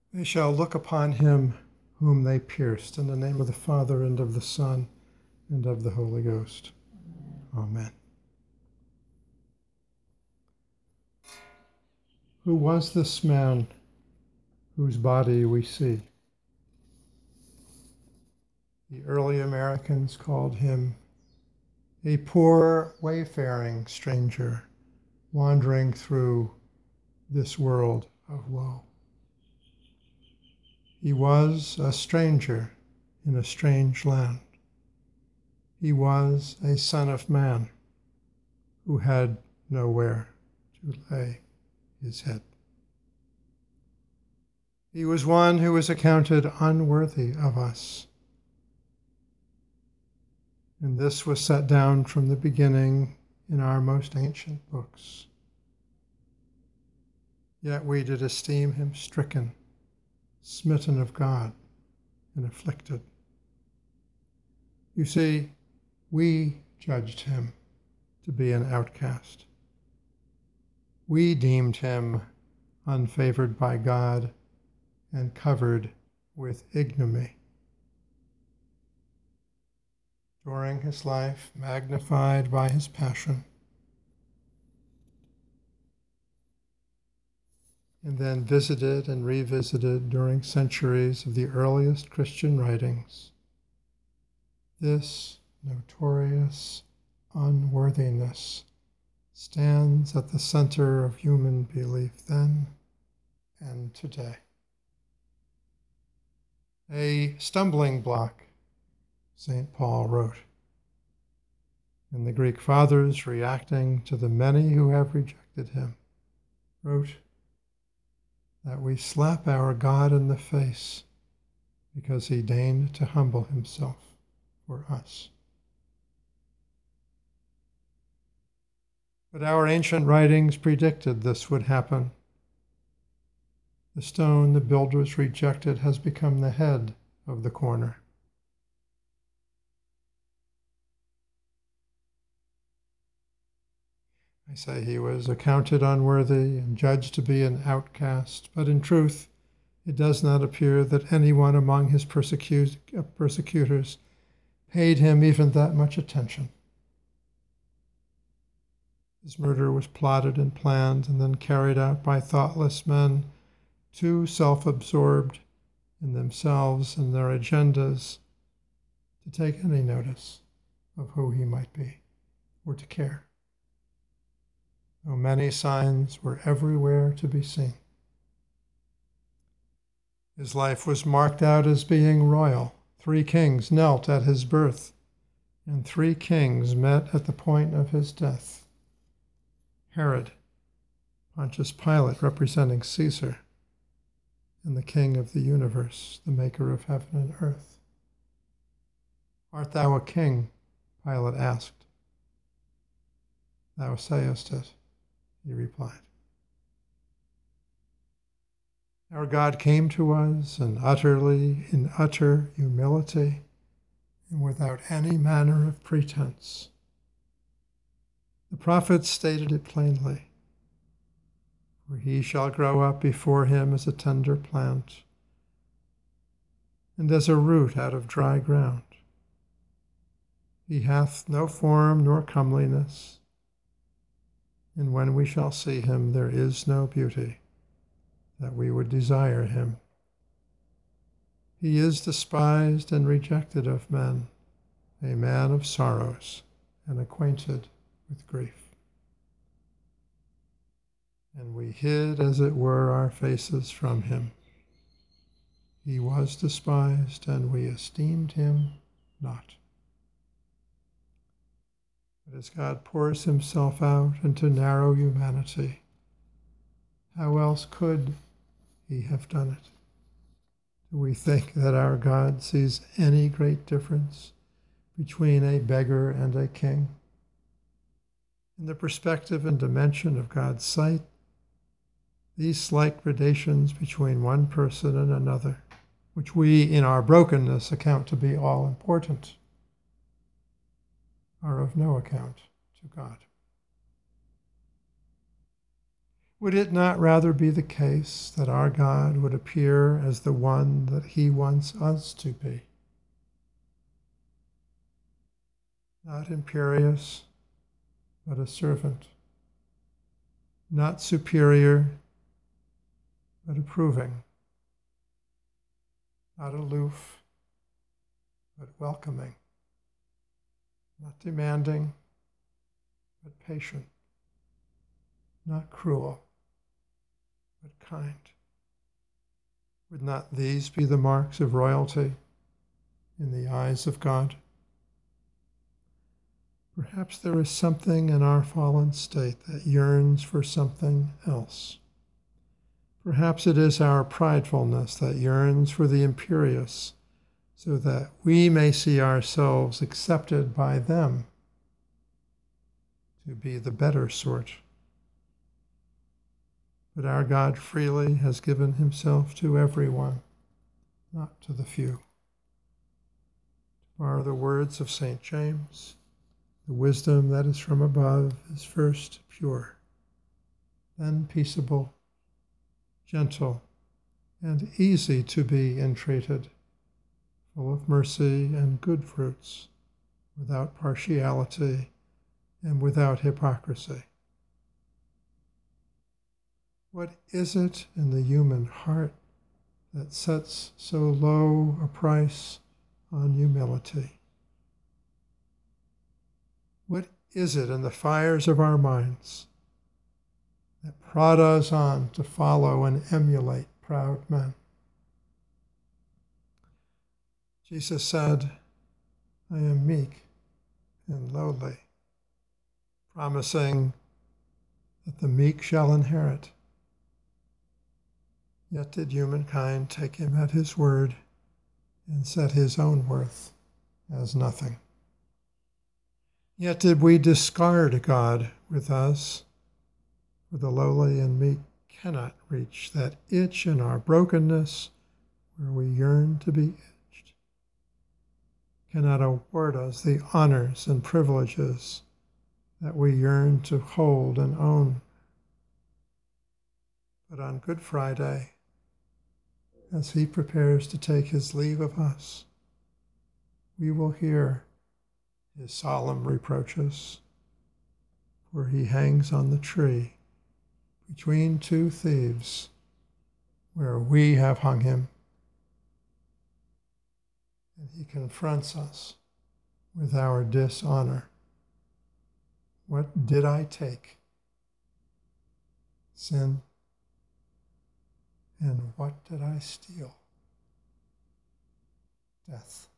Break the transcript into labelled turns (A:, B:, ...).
A: They shall look upon him whom they pierced. In the name of the Father, and of the Son, and of the Holy Ghost. Amen. Who was this man whose body we see? The early Americans called him a poor wayfaring stranger wandering through this world of woe. He was a stranger in a strange land. He was a son of man who had nowhere to lay his head. He was one who was accounted unworthy of us. And this was set down from the beginning in our most ancient books. Yet we did esteem him stricken, smitten of God, and afflicted. You see, we judged him to be an outcast. We deemed him unfavored by God and covered with ignominy. During his life, magnified by his passion, and then visited and revisited during centuries of the earliest Christian writings, this notorious unworthiness stands at the center of human belief then and today. A stumbling block, St. Paul wrote. And the Greek fathers, reacting to the many who have rejected him, wrote that we slap our God in the face because he deigned to humble himself for us. But our ancient writings predicted this would happen. The stone the builders rejected has become the head of the corner. I say he was accounted unworthy and judged to be an outcast, but in truth, it does not appear that anyone among his persecutors paid him even that much attention. His murder was plotted and planned and then carried out by thoughtless men, too self-absorbed in themselves and their agendas to take any notice of who he might be or to care. Though many signs were everywhere to be seen. His life was marked out as being royal. 3 kings knelt at his birth, and 3 kings met at the point of his death. Herod, Pontius Pilate representing Caesar, and the King of the universe, the maker of heaven and earth. Art thou a king? Pilate asked. Thou sayest it, he replied. Our God came to us in utter humility and without any manner of pretense. The prophets stated it plainly. For he shall grow up before him as a tender plant, and as a root out of dry ground. He hath no form nor comeliness, and when we shall see him, there is no beauty that we would desire him. He is despised and rejected of men, a man of sorrows and acquainted with grief. And we hid, as it were, our faces from him. He was despised, and we esteemed him not. But as God pours himself out into narrow humanity, how else could he have done it? Do we think that our God sees any great difference between a beggar and a king? In the perspective and dimension of God's sight, these slight gradations between one person and another, which we in our brokenness account to be all important, are of no account to God. Would it not rather be the case that our God would appear as the one that he wants us to be? Not imperious, but a servant. Not superior, but approving. Not aloof, but welcoming. Not demanding, but patient. Not cruel, but kind. Would not these be the marks of royalty in the eyes of God? Perhaps there is something in our fallen state that yearns for something else. Perhaps it is our pridefulness that yearns for the imperious, so that we may see ourselves accepted by them to be the better sort. But our God freely has given himself to everyone, not to the few. To borrow the words of St. James, the wisdom that is from above is first pure, then peaceable, gentle, and easy to be entreated, full of mercy and good fruits, without partiality and without hypocrisy. What is it in the human heart that sets so low a price on humility? What is it in the fires of our minds that prod us on to follow and emulate proud men? Jesus said, I am meek and lowly, promising that the meek shall inherit. Yet did humankind take him at his word and set his own worth as nothing. Yet did we discard God with us, for the lowly and meek cannot reach that itch in our brokenness where we yearn to be itched, cannot award us the honors and privileges that we yearn to hold and own. But on Good Friday, as he prepares to take his leave of us, we will hear his solemn reproaches, for he hangs on the tree between two thieves where we have hung him, and he confronts us with our dishonor. What did I take? Sin. And what did I steal? Death.